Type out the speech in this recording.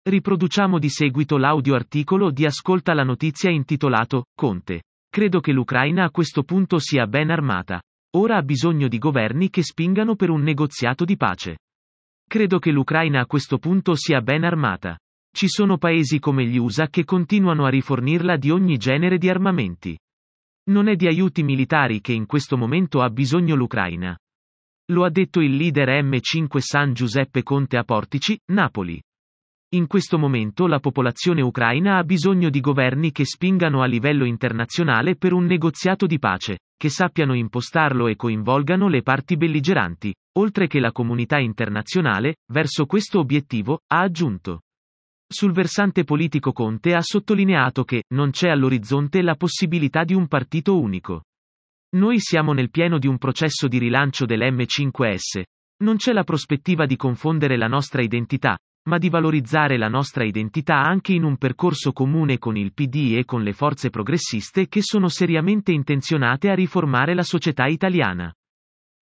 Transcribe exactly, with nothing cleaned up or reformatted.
Riproduciamo di seguito l'audio articolo di Ascolta la notizia intitolato Conte. Credo che l'Ucraina a questo punto sia ben armata. Ora ha bisogno di governi che spingano per un negoziato di pace. Credo che l'Ucraina a questo punto sia ben armata. Ci sono paesi come gli U S A che continuano a rifornirla di ogni genere di armamenti. Non è di aiuti militari che in questo momento ha bisogno l'Ucraina. Lo ha detto il leader M cinque San Giuseppe Conte a Portici, Napoli. In questo momento la popolazione ucraina ha bisogno di governi che spingano a livello internazionale per un negoziato di pace, che sappiano impostarlo e coinvolgano le parti belligeranti, oltre che la comunità internazionale, verso questo obiettivo, ha aggiunto. Sul versante politico Conte ha sottolineato che non c'è all'orizzonte la possibilità di un partito unico. Noi siamo nel pieno di un processo di rilancio dell'M cinque S. Non c'è la prospettiva di confondere la nostra identità, ma di valorizzare la nostra identità anche in un percorso comune con il P D e con le forze progressiste che sono seriamente intenzionate a riformare la società italiana.